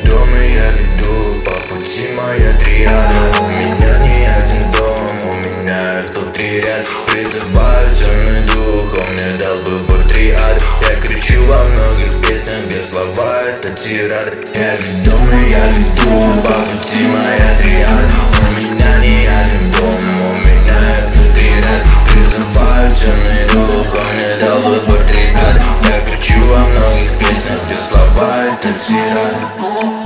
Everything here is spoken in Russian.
ведомый, я веду по пути моя триада. У меня не один дом, у меня их тут три ряда. Призываю темный дух, он мне дал выбор триады. Я кричу во многих песнях, где слова это тирады. Я ведомый, я веду по пути моя триада. У меня не один дом, у меня их тут три ряда. Призываю темный дух, он мне дал выбор триады. Я кричу во многих песнях, где слова это тирады.